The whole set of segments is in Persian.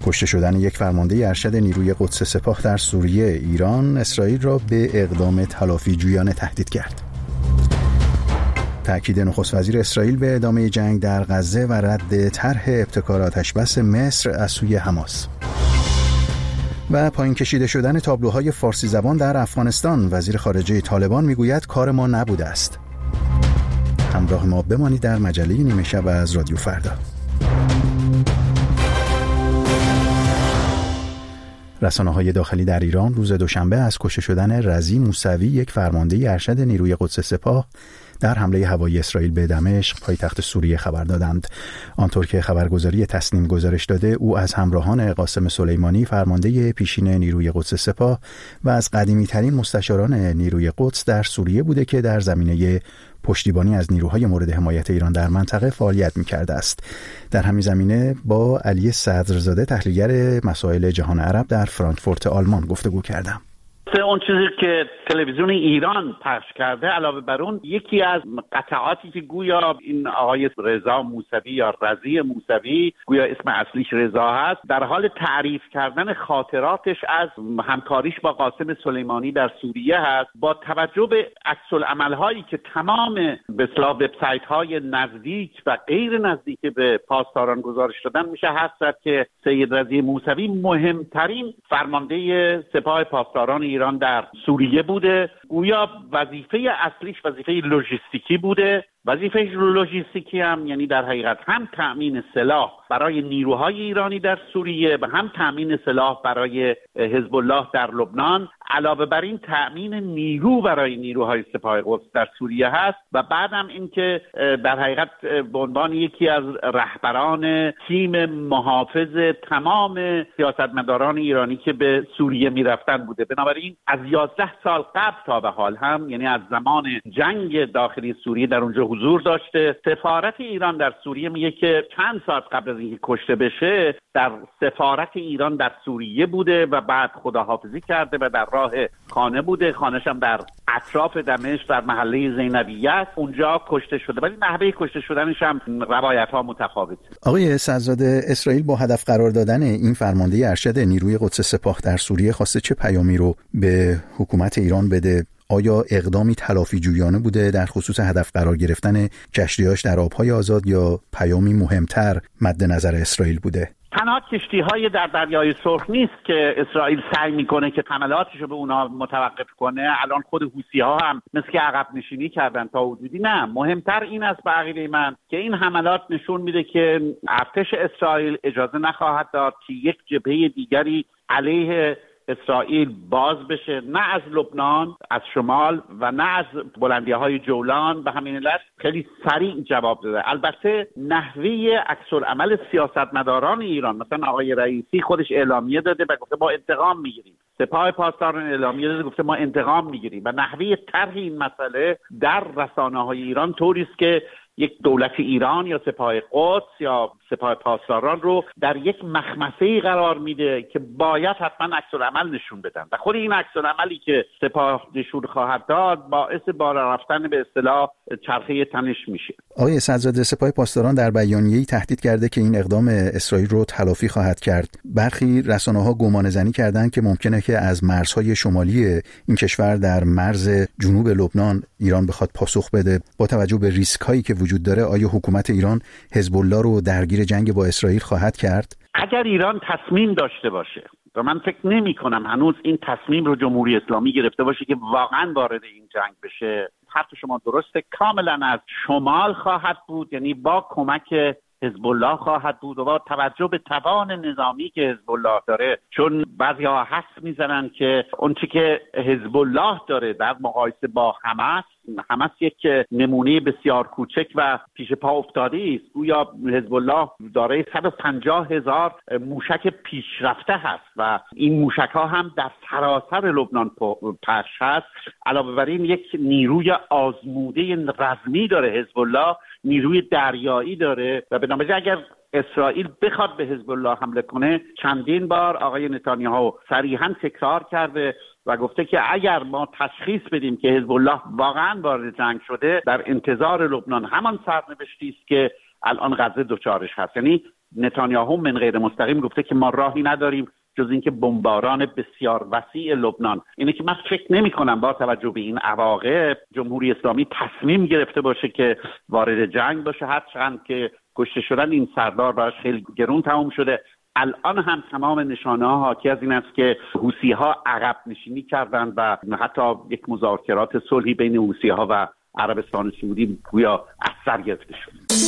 کشته شدن یک فرمانده ارشد نیروی قدس سپاه در سوریه، ایران اسرائیل را به اقدام تلافی جویانه تهدید کرد. تأکید نخست وزیر اسرائیل به ادامه جنگ در غزه و رد طرح ابتکار آتشبس مصر از سوی حماس. و پایین کشیده شدن تابلوهای فارسی زبان در افغانستان، وزیر خارجه طالبان میگوید کار ما نبوده است. همراه ما بمانید در مجله نیمه شب از رادیو فردا. رسانه‌های داخلی در ایران روز دوشنبه از کشته شدن رضی موسوی، یک فرمانده ارشد نیروی قدس سپاه، در حمله هوایی اسرائیل به دمشق پایتخت سوریه خبر دادند. آنطور که خبرگزاری تسنیم گزارش داده، او از همراهان قاسم سلیمانی فرمانده پیشین نیروی قدس سپاه و از قدیمی‌ترین مستشاران نیروی قدس در سوریه بوده که در زمینه پشتیبانی از نیروهای مورد حمایت ایران در منطقه فعالیت می‌کرده است. در همین زمینه با علی صدرزاده، تحلیلگر مسائل جهان عرب در فرانکفورت آلمان گفتگو کردم. اون چیزی که تلویزیون ایران پخش کرده، علاوه بر اون یکی از قطعاتی که گویا این آقای رضا موسوی یا رضی موسوی، گویا اسم اصلیش رضا هست، در حال تعریف کردن خاطراتش از همکاریش با قاسم سلیمانی در سوریه هست، با توجه به عکس‌العمل‌هایی که تمام به اصطلاح وبسایت‌های نزدیک و غیر نزدیک به پاسداران گزارش دادن، میشه حدس زد که سید رضی موسوی مهمترین فرمانده سپاه پاسداران ایران در سوریه بوده. گویا وظیفه اصلیش وظیفه لوجستیکی بوده. وظیفه لوجستیکی هم یعنی در حقیقت هم تأمین سلاح برای نیروهای ایرانی در سوریه و هم تأمین سلاح برای حزب الله در لبنان، علاوه بر این تأمین نیرو برای نیروهای سپاه قدس در سوریه هست و بعدم این که در حقیقت به عنوان یکی از رهبران تیم محافظ تمام سیاستمداران ایرانی که به سوریه میرفتن بوده. بنابراین از 11 سال قبل تا به حال هم، یعنی از زمان جنگ داخلی سوریه، در اونجا حضور داشته. سفارت ایران در سوریه میگه که چند ساعت قبل از اینکه کشته بشه در سفارت ایران در سوریه بوده و بعد خداحافظی کرده و در راه خانه بوده. خانه‌ش هم در اطراف دمشق در محله زینبیه است، اونجا کشته شده، ولی نحوه کشته شدنش هم روایت‌ها متفاوته. آقای صدرزاده، اسرائیل با هدف قرار دادن این فرمانده ارشد نیروی قدس سپاه در سوریه خواسته چه پیامی رو به حکومت ایران بده؟ آیا اقدامی تلافی جویانه بوده در خصوص هدف قرار گرفتن کشتی‌هاش در آب‌های آزاد یا پیامی مهمتر مد نظر اسرائیل بوده؟ تنها کشتی‌های در دریای سرخ نیست که اسرائیل سعی میکنه که حملاتش رو به اونها متوقف کنه. الان خود حوثی‌ها هم مثل که عقب نشینی کردن تا حدودی. نه، مهمتر این است به عقیده من که این حملات نشون میده که ارتش اسرائیل اجازه نخواهد داد که یک جبهه دیگری علیه اسرائیل باز بشه، نه از لبنان، از شمال و نه از بلندی‌های جولان. به همین علت خیلی سریع جواب داده. البته نحوه عکس‌العمل سیاستمداران ایران، مثلا آقای رئیسی خودش اعلامیه داده و گفته ما انتقام میگیریم. سپاه پاسداران اعلامیه داده گفته ما انتقام میگیریم و نحوه طرح این مسئله در رسانه‌های ایران طوری است که یک دولت ایران یا سپاه قدس یا سپاه پاسداران رو در یک مخمسه‌ای قرار میده که باید حتما عکس‌العمل نشون بدن و خود این عکس‌العملی که سپاه نشون خواهد داد باعث بالا رفتن به اصطلاح چرخه تنش میشه. آقای صدرزاده، سپاه پاسداران در بیانیه‌ای تهدید کرده که این اقدام اسرائیل رو تلافی خواهد کرد. برخی رسانه‌ها گمانه‌زنی کردند که ممکنه که از مرزهای شمالی این کشور در مرز جنوب لبنان ایران بخواد پاسخ بده. با توجه به ریسک‌هایی که وجود داره، آیا حکومت ایران حزب الله رو درگیر جنگ با اسرائیل خواهد کرد؟ اگر ایران تصمیم داشته باشه، و من فکر نمی کنم هنوز این تصمیم رو جمهوری اسلامی گرفته باشه که واقعا وارد این جنگ بشه، حرف شما درسته، کاملا از شمال خواهد بود، یعنی با کمک حزب الله خواهد بود و با توجه به توان نظامی که حزب الله داره. چون بعضی‌ها حدس میزنن که اون چیزی که حزب الله داره در مقایسه با حماس یک نمونه بسیار کوچک و پیش پا افتاده است. گویا حزب الله دارای 150,000 موشک پیشرفته هست و این موشک ها هم در سراسر لبنان پخش هست. علاوه بر این یک نیروی آزموده رزمی داره حزب الله، نیروی دریایی داره و بنابراین اگر اسرائیل بخواد به حزب الله حمله کنه، چندین بار آقای نتانیاهو صریحاً تکرار کرده و گفته که اگر ما تشخیص بدیم که حزب الله واقعاً وارد جنگ شده، در انتظار لبنان همان سرنوشتی است که الان غزه دچارش هست. یعنی نتانیاهو من غیر مستقیم گفته که ما راهی نداریم جز اینکه بمباران بسیار وسیع لبنان. اینه که من فکر نمی‌کنم با توجه به این عواقب جمهوری اسلامی تصمیم گرفته باشه که وارد جنگ باشه، هرچند که کشته شدن این سردار براش خیلی گرون تمام شده. الان هم تمام نشانه‌ها حاکی از این است که حوثی‌ها عقب نشینی کردند و حتی یک مذاکرات صلحی بین حوثی‌ها و عربستان سعودی گویا از سر گرفته شد.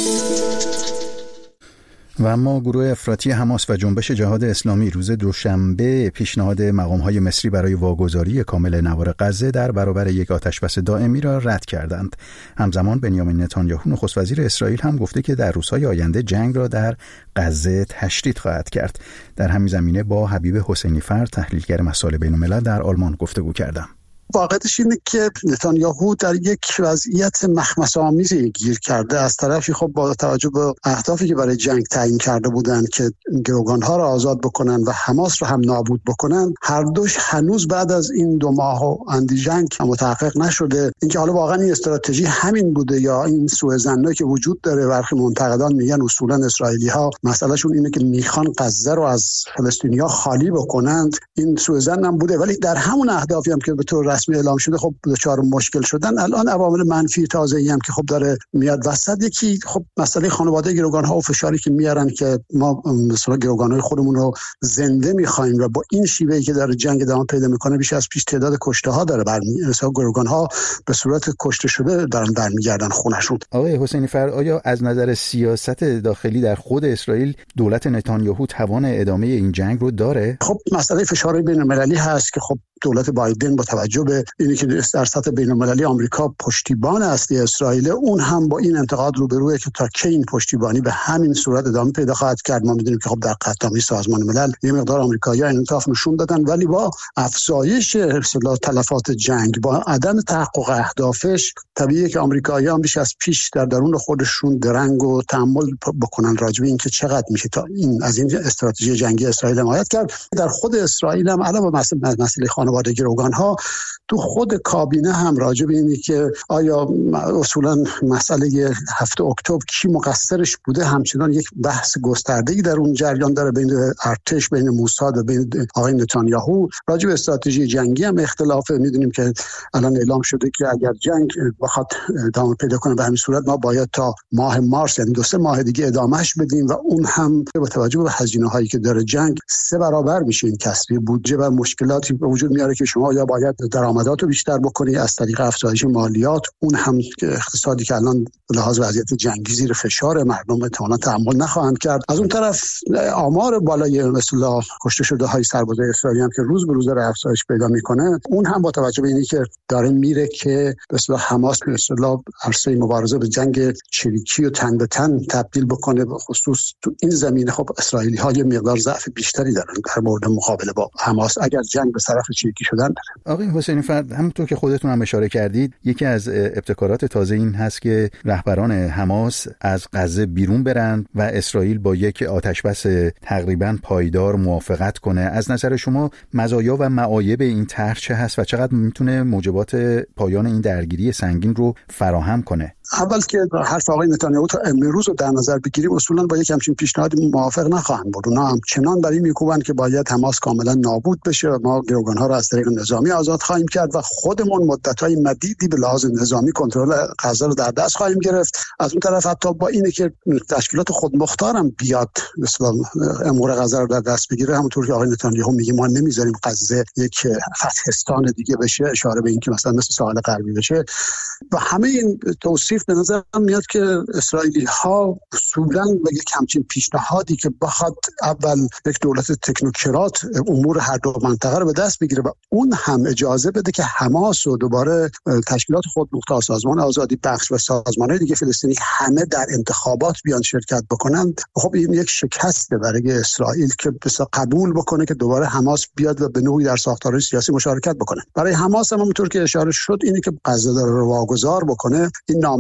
و اما گروه افراطی حماس و جنبش جهاد اسلامی روز دوشنبه پیشنهاد مقام‌های مصری برای واگذاری کامل نوار غزه در برابر یک آتشبس دائمی را رد کردند. همزمان بنیامین نتانیاهو نخست وزیر اسرائیل هم گفته که در روزهای آینده جنگ را در غزه تشدید خواهد کرد. در همین زمینه با حبیب حسینی فر تحلیلگر مسائل بین‌الملل در آلمان گفتگو کردم. واقعیتش اینه که نتانیاهو در یک وضعیت مخمصه‌آمیزی گیر کرده. از طرفی خب با توجه به اهدافی که برای جنگ تعیین کرده بودند که گروگان‌ها را آزاد بکنن و حماس را هم نابود بکنن، هر دوش هنوز بعد از این 2 ماه و اندی جنگ متحقق نشده. اینکه حالا واقعا این استراتژی همین بوده یا این سوء ظنی که وجود داره. برخی منتقدان میگن اصولا اسرائیلی‌ها مسئلهشون اینه که میخوان غزه رو از فلسطینی‌ها خالی بکنند. این سوء ظن هم بوده، ولی در همون اهدافی هم که به طور رسمی اعلام شده خب دچار مشکل شدن. الان عوامل منفی تازه‌ای هم که خب داره میاد وسط، یکی خب مسئله خانواده گروگان‌ها و فشاری که میارن که ما مثلا گروگان‌های خودمون رو زنده می‌خوایم و با این شیوهی که داره جنگ ادامه پیدا می‌کنه بیش از پیش تعداد کشته‌ها داره مثلا گروگان‌ها به صورت کشته شده دارن برمیگردن خونه‌شون. آقای حسینی فر، آیا از نظر سیاست داخلی در خود اسرائیل دولت نتانیاهو توان ادامه این جنگ رو داره؟ خب مسئله فشار بین‌المللی هست که خب دولت بایدن با توجه به اینی که در سطح بین‌المللی آمریکا پشتیبان اصلی اسرائیل، اون هم با این انتقاد روبروه که تا کی این پشتیبانی به همین صورت ادامه پیدا خواهد کرد. ما می‌دونیم که خب در قطعنامه سازمان ملل یه مقدار آمریکایی‌ها انعطاف نشون دادن، ولی با افزایش تلفات جنگ، با عدم تحقق اهدافش، طبیعیه که آمریکایی‌ها هم بیش از پیش در درون خودشون درنگ و تأمل بکنن راجع به اینکه چقدر میشه تا این از این استراتژی جنگی اسرائیل حمایت کرد. در خود اسرائیل هم علاوه بر مسئله خانواده گروگان‌ها، تو خود کابینه هم راجع به اینی که آیا اصولا مسئله 7 اکتبر کی مقصرش بوده همچنان یک بحث گسترده‌ای در اون جریان داره بین ارتش، بین موساد و بین آقای نتانیاهو. راجع به استراتژی جنگی هم اختلافه. میدونیم که الان اعلام شده که اگر جنگ بخواد ادامه پیدا کنه به همین صورت ما باید تا ماه مارس، یعنی 2-3 ماه دیگه ادامهش بدیم و اون هم با توجه به هزینه‌هایی که داره جنگ 3 برابر میشه. این کسری بودجه و مشکلاتی به وجود میاره که شما یا باید درآمدات رو بیشتر بکنی از طریق افزایش مالیات، اون هم اقتصادی که الان به لحاظ وضعیت جنگی زیر فشار، مردم احتمالاً تحمل نخواهند کرد. از اون طرف آمار بالای مثلا کشته شده های سربازای اسرائیلی هم که روز به روز داره افزایش پیدا میکنه، اون هم با توجه به اینی که داره میره که به اصطلاح حماس به اصطلاح عرصه مبارزه به جنگ چریکی و تن به تن تبدیل بکنه، به خصوص تو این زمینه خب اسرائیلی ها یه مقدار ضعف بیشتری دارن در مورد مقابله با حماس اگر جنگ به طرف چریکی شدن داره. آقای حسینی فرد، همونطور که خودتون هم اشاره کردید، یکی از ابتکارات تازه این هست که رهبران حماس از غزه بیرون برند و اسرائیل با یک آتشبس تقریباً پایدار موافقت کنه. از نظر شما مزایا و معایب این طرح چه هست و چقدر میتونه موجبات پایان این درگیری سنگین رو فراهم کنه؟ اول که حرف آقای نتانیاهو تا امروز رو در نظر بگیریم، اصولا با یک همچین پیشنهادی موافق نخواهند بود. اونا همچنان برای میکوبن که باید حماس کاملا نابود بشه و ما گروگان‌ها رو از طریق نظامی آزاد خواهیم کرد و خودمون مدت‌های مدیدی به لحاظ نظامی کنترل غزه رو در دست خواهیم گرفت. از اون طرف حتی با اینه که تشکیلات خودمختارم بیاد مثلا امور غزه رو در دست بگیره، همونطور که آقای نتانیاهو میگه ما نمیذاریم غزه یک فتحستان دیگه بشه، اشاره به این که مثلا مثل ساحل غربی بشه. و همه این توصیف به نظر میاد که اسرائیلی‌ها اصولاً به یک همچین پیشنهادی که بخواد اول یک دولت تکنوکرات امور هر دو منطقه رو به دست بگیره و اون هم اجازه بده که حماس و دوباره تشکیلات خودمختار، سازمان آزادی بخش و سازمان‌های دیگه فلسطینی همه در انتخابات بیان شرکت بکنن، خب این یک شکسته برای اسرائیل که بس قبول بکنه که دوباره حماس بیاد و به نوعی در ساختارهای سیاسی مشارکت بکنه. برای حماس هم همونطور که اشاره شد اینی که غزه رو واگذار بکنه، این نامه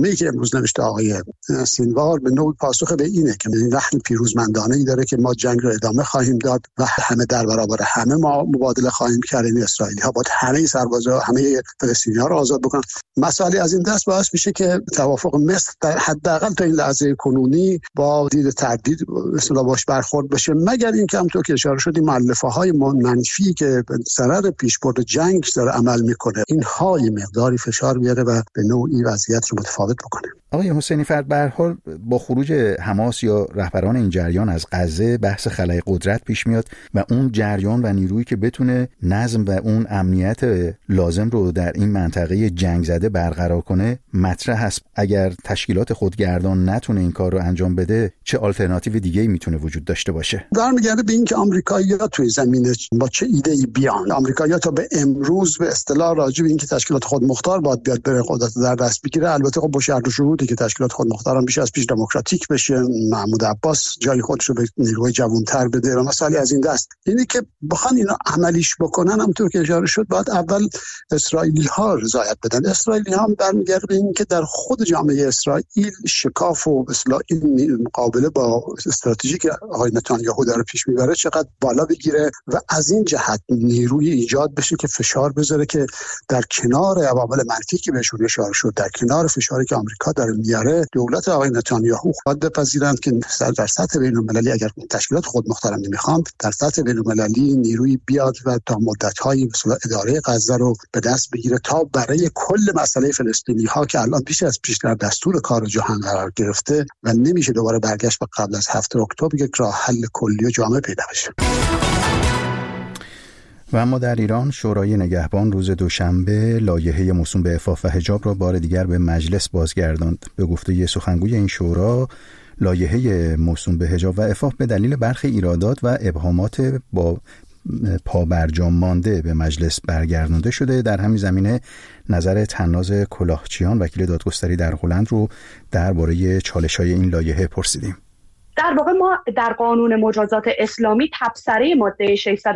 نامه‌ای که امروز نوشته آقای سینوار به نوعی پاسخ به اینه که این لحن پیروزمندانه‌ای داره که ما جنگ رو ادامه خواهیم داد و همه در برابر همه ما مبادله خواهیم کرد. این اسرائیلی‌ها باید همه سربازا همه فلسطینی‌ها رو آزاد بکنن. مسئله از این دست باعث میشه که توافق مصر در حداقل تا این لحظه کنونی با دید تردید اصلا باش برخورد بشه، مگر اینکه همونطور که اشاره شد مؤلفه‌های منفی که به ضرر پیشبرد جنگ داره عمل میکنه اینها یه مقداری فشار بیاره و به نوعی وضعیت رو متفاوت بکنه. آقای حسینی فرد، به هر حال با خروج حماس یا رهبران این جریان از غزه بحث خلای قدرت پیش میاد و اون جریان و نیرویی که بتونه نظم و اون امنیت لازم رو در این منطقه جنگ زده برقرار کنه مطرح هست. اگر تشکیلات خودگردان نتونه این کار رو انجام بده، چه آلترناتیو دیگه‌ای میتونه وجود داشته باشه؟ برمیگرده به اینکه آمریکایی‌ها توی زمینه با چه ایده‌ای بیان. آمریکایی‌ها تا به امروز به اصطلاح راجع به اینکه تشکیلات خودمختار باید بیاد بره قدرت در دست بگیره، البته خب با شرط و شروطی که تشکیلات خودمختار هم بیش از پیش دموکراتیک بشه، محمود عباس جای خودش رو به نیروهای جوان‌تر بده و مسائلی از این دست. اینی که بخوان اینا عملیش بکنن، همونطور که اشاره شد، باید اول اسرائیلی‌ها رضایت بدن. اسرائیلی‌ها هم برمیگرده به اینکه در خود جامعه اسرائیل شکاف و به اصطلاح این مقابله با استراتژی که آقای نتانیاهو داره پیش میبره چقدر بالا بگیره و از این جهت نیروی ایجاد بشه که فشار بذاره که در کنار عوامل منفی که بهشون اشاره شد، در کنار فشاری که آمریکا داره میاره، دولت آقای نتانیاهو خود بپذیرند که در سطح بین‌المللی اگر تشکیلات خودمختار نمیخوان، در سطح بین‌المللی نیروی بیاد و تا مدت‌های مثلا اداره غزه رو به دست بگیره تا برای کل مسئله فلسطینی‌ها که الان بیش از پیش در دستور کار جهان قرار گرفته و نمیشه دوباره برگشت به قبل از 7 اکتبر، یک راه حل کلی و جامع پیدا بشه. و اما در ایران، شورای نگهبان روز دوشنبه لایحه موسوم به عفاف و حجاب را بار دیگر به مجلس بازگرداند. به گفته سخنگوی این شورا، لایحه موسوم به حجاب و عفاف به دلیل برخی ایرادات و ابهامات با پابرجا مانده به مجلس برگردانده شده. در همین زمینه نظر طناز کلاهچیان، وکیل دادگستری در هلند، رو درباره چالش‌های این لایحه پرسیدیم. در واقع ما در قانون مجازات اسلامی تبصره ماده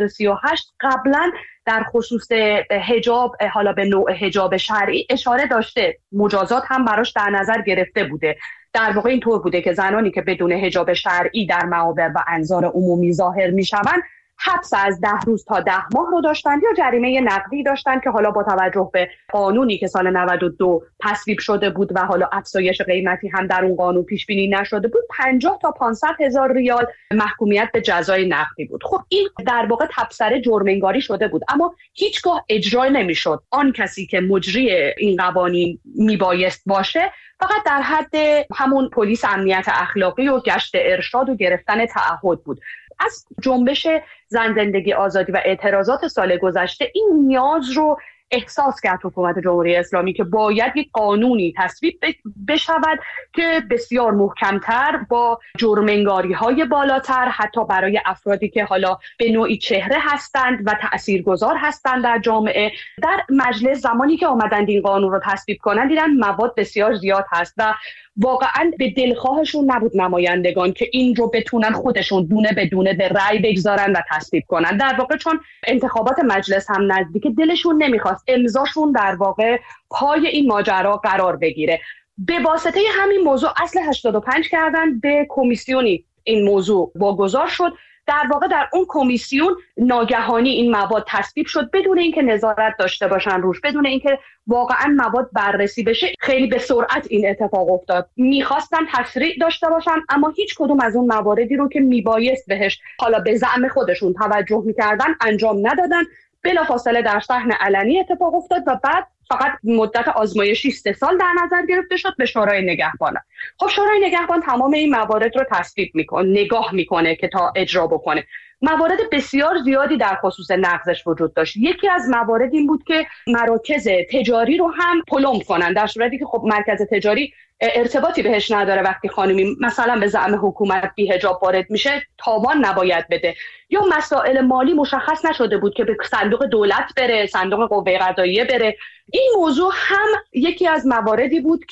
638 قبلا در خصوص حجاب، حالا به نوع حجاب شرعی، اشاره داشته، مجازات هم براش در نظر گرفته بوده. در واقع اینطور بوده که زنانی که بدون حجاب شرعی در معابر و انظار عمومی ظاهر میشوند حبس از 10 روز تا 10 ماه رو داشتند یا جریمه نقدی داشتند که حالا با توجه به قانونی که سال 92 تصویب شده بود و حالا افزایش قیمتی هم در اون قانون پیش بینی نشده بود، 50 تا 500 هزار ریال محکومیت به جزای نقدی بود. خب این در واقع تبصره جرم‌انگاری شده بود، اما هیچگاه اجرا نمیشد. آن کسی که مجری این قوانین میبایست باشه فقط در حد همون پلیس امنیت اخلاقی و گشت ارشاد و گرفتن تعهد بود. از جنبش زن زندگی آزادی و اعتراضات سال گذشته این نیاز رو احساس کرد حکومت جمهوری اسلامی که باید یک قانونی تصویب بشود که بسیار محکمتر با جرم‌انگاری‌های بالاتر، حتی برای افرادی که حالا به نوعی چهره هستند و تاثیرگذار هستند در جامعه. در مجلس زمانی که آمدند این قانون رو تصویب کنند دیدن مواد بسیار زیاد هست و واقعا به دلخواهشون نبود نمایندگان که این رو بتونن خودشون دونه به دونه به رأی بگذارن و تصویب کنن. در واقع چون انتخابات مجلس هم نزدیک، دلشون نمیخواست امضاشون در واقع پای این ماجرا قرار بگیره. به واسطه همین موضوع اصل 85 کردن، به کمیسیونی این موضوع واگذار شد. در واقع در اون کمیسیون ناگهانی این مواد تصویب شد بدون اینکه نظارت داشته باشن روش، بدون اینکه واقعا مواد بررسی بشه. خیلی به سرعت این اتفاق افتاد. میخواستن تشریع داشته باشن اما هیچ کدوم از اون مواردی رو که میبایست بهش حالا به زعم خودشون توجه میکردن انجام ندادن. بلافاصله در صحن علنی اتفاق افتاد و بعد فقط مدت آزمایشی 3 سال در نظر گرفته شد به شورای نگهبان. خب شورای نگهبان تمام این موارد رو تصویب میکنه، نگاه میکنه که تا اجرا بکنه. موارد بسیار زیادی در خصوص نقضش وجود داشت. یکی از موارد این بود که مراکز تجاری رو هم پلم کنن، در صورتی که خب مرکز تجاری ارتباطی بهش نداره. وقتی خانمی مثلا به زعم حکومت بی حجاب وارد میشه تاوان نباید بده. یا مسائل مالی مشخص نشده بود که به صندوق دولت بره، صندوق قوه قضاییه بره. این موضوع هم یکی از مواردی بود که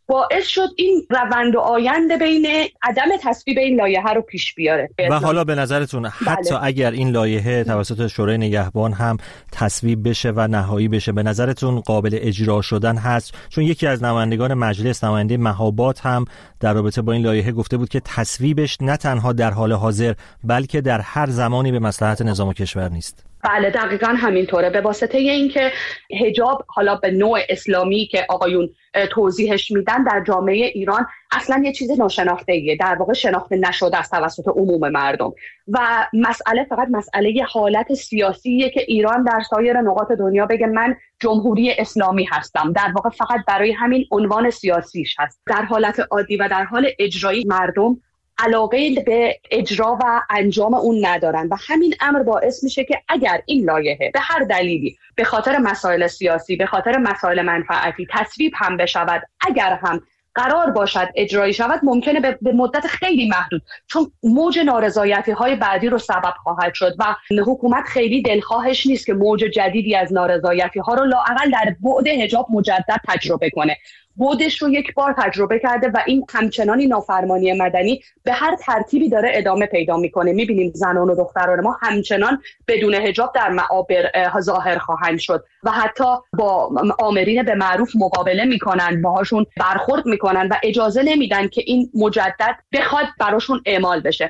باعث شد این روند و آینده بین عدم تصویب این لایحه رو پیش بیاره. و حالا به نظرتون حتی اگر این لایحه توسط شورای نگهبان هم تصویب بشه و نهایی بشه، به نظرتون قابل اجرا شدن هست؟ چون یکی از نمایندگان مجلس، نماینده مهاباد، هم در رابطه با این لایحه گفته بود که تصویبش نه تنها در حال حاضر بلکه در هر زمانی به مصلحت نظام کشور نیست. بله دقیقاً همینطوره. به واسطه اینکه حجاب حالا به نوع اسلامی که آقایون توضیحش میدن در جامعه ایران اصلا یه چیز ناشناخته‌ایه، در واقع شناخته نشده است توسط عموم مردم و مسئله فقط مسئله حالت سیاسیه که ایران در سایر نقاط دنیا بگه من جمهوری اسلامی هستم، در واقع فقط برای همین عنوان سیاسیش هست. در حالت عادی و در حال اجرایی مردم علاقه به اجرا و انجام اون ندارن و همین امر باعث میشه که اگر این لایحه به هر دلیلی به خاطر مسائل سیاسی، به خاطر مسائل منفعتی تصویب هم بشود، اگر هم قرار باشد اجرایی شود، ممکنه به مدت خیلی محدود، چون موج نارضایتی‌های بعدی رو سبب خواهد شد و حکومت خیلی دلخواهش نیست که موج جدیدی از نارضایتی‌ها رو لااقل در بعد حجاب مجدد تجربه کنه. بودش رو یک بار تجربه کرده و این همچنانی نافرمانی مدنی به هر ترتیبی داره ادامه پیدا میکنه. میبینیم زنان و دختران ما همچنان بدون حجاب در معابر ظاهر خواهند شد و حتی با آمرین به معروف مقابله میکنن، باهاشون برخورد میکنن و اجازه نمیدن که این مجدد بخواد براشون اعمال بشه.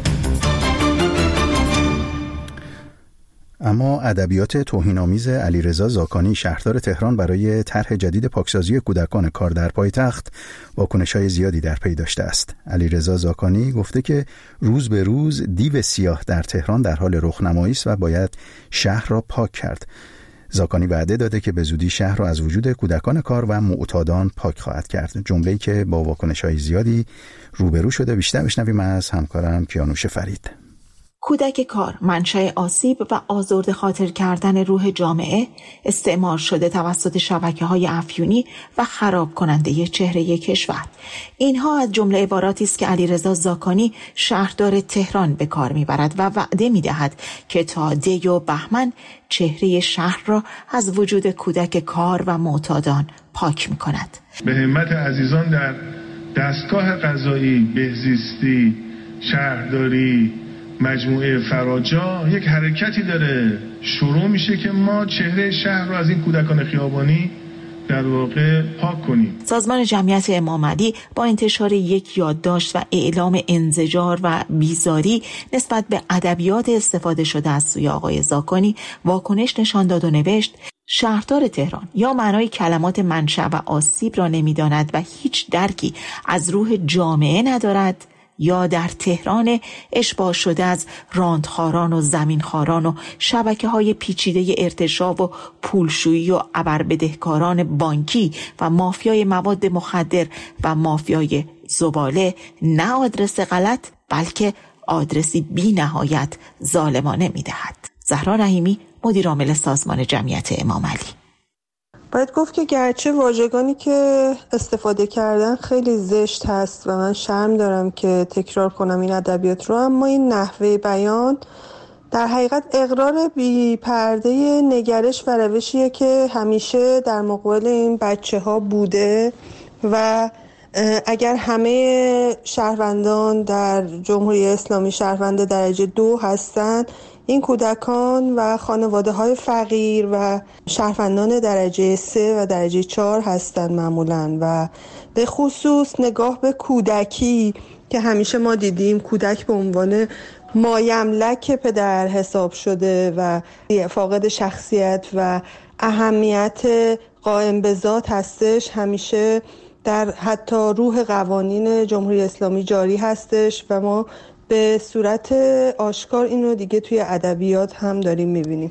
اما ادبیات توهین‌آمیز علیرضا زاکانی، شهردار تهران، برای طرح جدید پاکسازی کودکان کار در پایتخت واکنش‌های زیادی در پی داشته است. علیرضا زاکانی گفته که روز به روز دیو سیاه در تهران در حال رخنمایی است و باید شهر را پاک کرد. زاکانی وعده داده که به زودی شهر را از وجود کودکان کار و معتادان پاک خواهد کرد، جمله‌ای که با واکنش‌های زیادی روبرو شده. بیشتر بشنویم از همکارم کیانوش فرید. کودک کار منشأ آسیب و آزرده خاطر کردن روح جامعه، استعمار شده توسط شبکه‌های افیونی و خراب کننده چهره کشور. اینها از جمله عباراتی است که علیرضا زاکانی شهردار تهران به کار میبرد و وعده میدهد که تا دی و بهمن چهره شهر را از وجود کودک کار و معتادان پاک میکند. به همت عزیزان در دستگاه قضایی، بهزیستی، شهرداری، مجموعه فراجا یک حرکتی داره شروع میشه که ما چهره شهر رو از این کودکان خیابانی در واقع پاک کنیم. سازمان جمعیت امام علی با انتشار یک یادداشت و اعلام انزجار و بیزاری نسبت به ادبیات استفاده شده از سوی آقای زاکانی واکنش نشان داد و نوشت: شهردار تهران یا معنای کلمات منشأ و آسیب را نمیداند و هیچ درکی از روح جامعه ندارد، یا در تهران اشباع شده از راندخاران و زمینخواران و شبکه‌های پیچیده ارتشا و پولشویی و ابربدهکاران بانکی و مافیای مواد مخدر و مافیای زباله نه آدرس غلط بلکه آدرسی بی نهایت ظالمانه می‌دهد. زهرا رحیمی، مدیر عامل سازمان جمعیت امام علی. باید گفت که گرچه واژگانی که استفاده کردن خیلی زشت هست و من شرم دارم که تکرار کنم این ادبیات رو، اما این نحوه بیان در حقیقت اقرار بی پرده نگرش و روشیه که همیشه در مقابل این بچه ها بوده و اگر همه شهروندان در جمهوری اسلامی شهروند درجه 2 هستن، این کودکان و خانواده های فقیر و شهروندان درجه 3 و درجه 4 هستن معمولاً. و به خصوص نگاه به کودکی که همیشه ما دیدیم کودک به عنوان مایملک پدر حساب شده و فاقد شخصیت و اهمیت قائم به ذات هستش، همیشه در حتی روح قوانین جمهوری اسلامی جاری هستش و ما به صورت آشکار اینو دیگه توی ادبیات هم داریم میبینیم.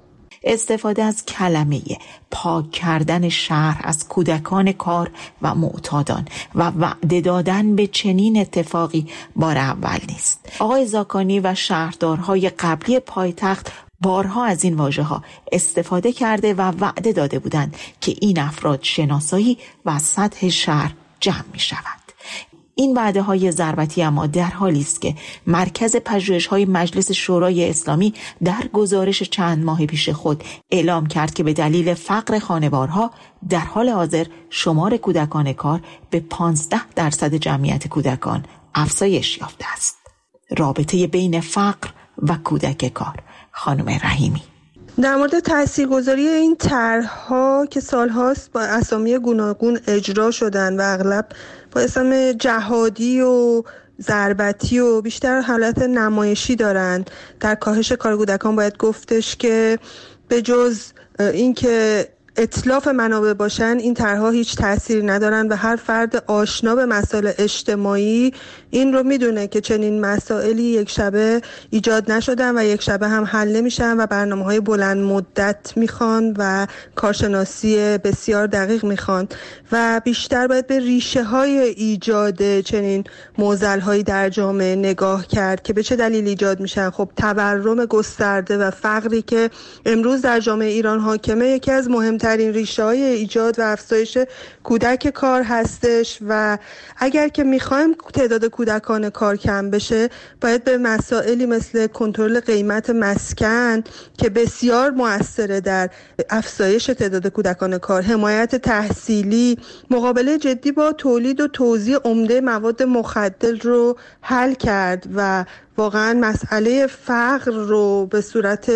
استفاده از کلمه پاک کردن شهر از کودکان کار و معتادان و وعده دادن به چنین اتفاقی بار اول نیست. آقای زاکانی و شهردارهای قبلی پایتخت بارها از این واژه‌ها استفاده کرده و وعده داده بودند که این افراد شناسایی و سطح شهر جمع می شود. این وعده‌های ضربتی اما در حالی است که مرکز پژوهش‌های مجلس شورای اسلامی در گزارش چند ماه پیش خود اعلام کرد که به دلیل فقر خانوارها در حال حاضر شمار کودکان کار به 15% جمعیت کودکان افزایش یافته است. رابطه بین فقر و کودک کار. خانم رحیمی: در مورد تاثیرگذاری این طرح‌ها که سال‌هاست با اسامی گوناگون اجرا شدن و اغلب با اسم جهادی و ضربتی و بیشتر حالت نمایشی دارند، در کاهش کار کودکان باید گفتش که به جز اینکه اتلاف منابع باشن، این طرح‌ها هیچ تأثیری ندارن و هر فرد آشنا به مسائل اجتماعی این رو میدونه که چنین مسائلی یک شبه ایجاد نشدن و یک شبه هم حل نمیشن و برنامه‌های بلند مدت میخوان و کارشناسی بسیار دقیق میخوان و بیشتر باید به ریشه های ایجاد چنین معضل‌هایی در جامعه نگاه کرد که به چه دلیل ایجاد میشن. خب تورم گسترده و فقری که امروز در جامعه ایران حاکمه یکی از مهمترین ریشه های ایجاد و افزایش کودک کار هستش و اگر که میخوایم تعداد کودکان کار کم بشه باید به مسائلی مثل کنترل قیمت مسکن که بسیار مؤثره در افزایش تعداد کودکان کار، حمایت تحصیلی، مقابله جدی با تولید و توزیع عمده مواد مخدر رو حل کرد و واقعا مسئله فقر رو به صورت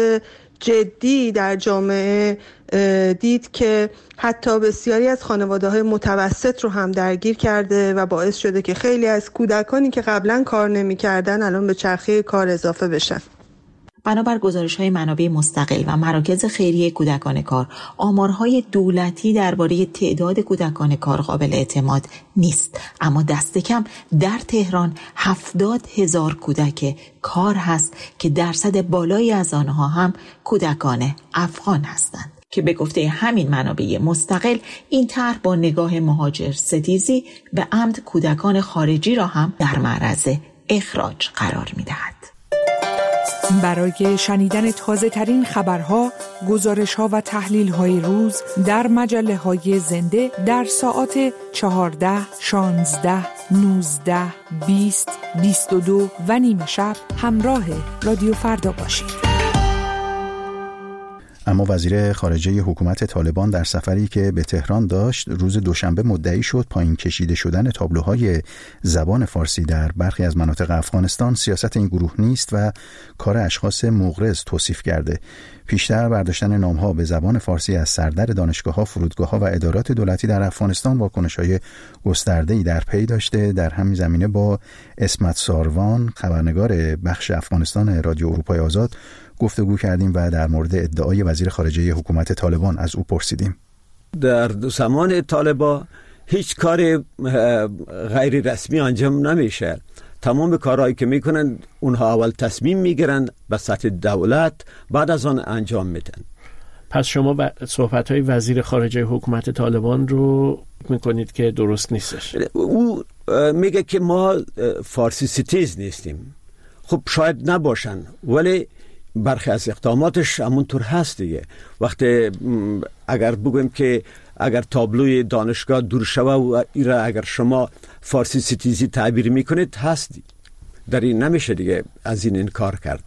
جدی در جامعه دید که حتی بسیاری از خانواده‌های متوسط رو هم درگیر کرده و باعث شده که خیلی از کودکانی که قبلا کار نمی‌کردن الان به چرخه کار اضافه بشن. بنابر گزارش‌های منابع مستقل و مراکز خیریه کودکان کار، آمارهای دولتی درباره تعداد کودکان کار قابل اعتماد نیست، اما دست کم در تهران 70,000 کودک کار هست که درصد بالایی از آنها هم کودکان افغان هستند که به گفته همین منابع مستقل این طرح با نگاه مهاجر ستیزی به عمد کودکان خارجی را هم در معرض اخراج قرار می‌دهد. برای شنیدن تازه ترین خبرها، گزارش‌ها و تحلیل‌های روز در مجله‌های زنده در ساعات 14، 16، 19، 20، 22 و نیم شب همراه رادیو فردا باشید. اما وزیر خارجه حکومت طالبان در سفری که به تهران داشت روز دوشنبه مدعی شد پایین کشیده شدن تابلوهای زبان فارسی در برخی از مناطق افغانستان سیاست این گروه نیست و کار اشخاص مغرض توصیف کرده. پیشتر برداشتن نام‌ها به زبان فارسی از سردر دانشگاه‌ها، فرودگاه‌ها و ادارات دولتی در افغانستان واکنش‌های گسترده‌ای در پی داشته. در همین زمینه با اسمت ساروان، خبرنگار بخش افغانستان رادیو اروپای آزاد گفتگو کردیم و در مورد ادعای وزیر خارجه حکومت طالبان از او پرسیدیم. در زمان طالبان هیچ کار غیر رسمی انجام نمیشه. تمام کارهایی که میکنن اونها اول تصمیم میگیرن به سطح دولت، بعد از آن انجام میدن. پس شما صحبت‌های وزیر خارجه حکومت طالبان رو میکنید که درست نیستش؟ او میگه که ما فارسی ستیز نیستیم. خب شاید نباشن، ولی برخی از اقداماتش همونطور هست دیگه. وقتی اگر بگویم که اگر تابلوی دانشگاه دور شوه و ایرا اگر شما فارسی ستیزی تعبیر میکنید هستی، در این نمیشه دیگه از این انکار کرد.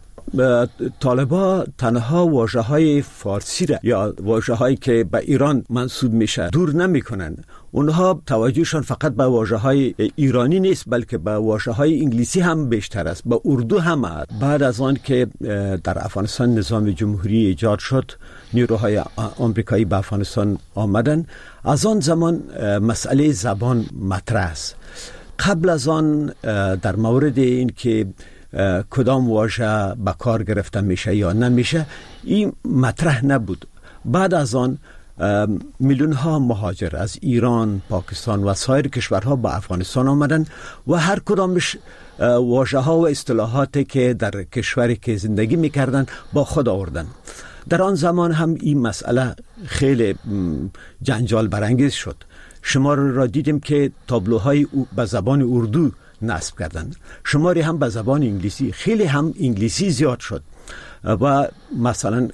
طالبا تنها واژه‌های فارسی را یا واژه‌هایی که به ایران منسوب میشه دور نمیکنن. اونها توجهشون فقط به واژه‌های ایرانی نیست، بلکه به واژه‌های انگلیسی هم بیشتر است، به اردو هم است. بعد از آن که در افغانستان نظام جمهوری ایجاد شد، نیروهای آمریکایی به افغانستان آمدن، از آن زمان مسئله زبان مطرح است. قبل از آن در مورد این که کدام واژه به کار گرفته میشه یا نمیشه این مطرح نبود. بعد از آن میلیون ها مهاجر از ایران، پاکستان و سایر کشورها به افغانستان آمدن و هر کدامش واژه ها و اصطلاحاتی که در کشوری که زندگی میکردن با خود آوردن. در آن زمان هم این مسئله خیلی جنجال برانگیز شد. شما را دیدیم که تابلوهای به زبان اردو نصب کردند، شماری هم به زبان انگلیسی، خیلی هم انگلیسی زیاد شد و مثلا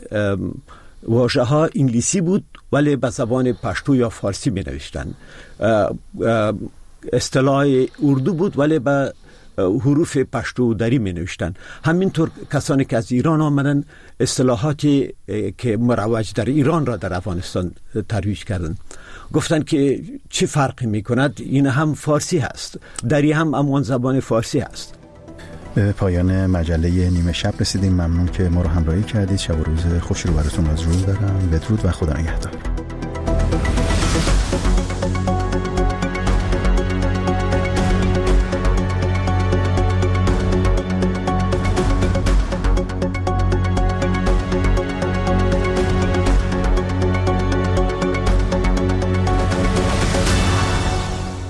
واژه ها انگلیسی بود ولی به زبان پشتو یا فارسی می نوشتن. اصطلاح اردو بود ولی به حروف پشتو دری می نوشتن. همینطور کسانی که از ایران آمدن اصطلاحاتی که مروج در ایران را در افغانستان ترویج کردن. گفتن که چه فرقی می کند، این هم فارسی هست، دری هم امان زبان فارسی هست. به پایان مجله نیمه شب رسیدیم. ممنون که ما رو همراهی کردید. شب و روز خوشی رو براتون آرزو دارم. بدرود و خدا نگهدار.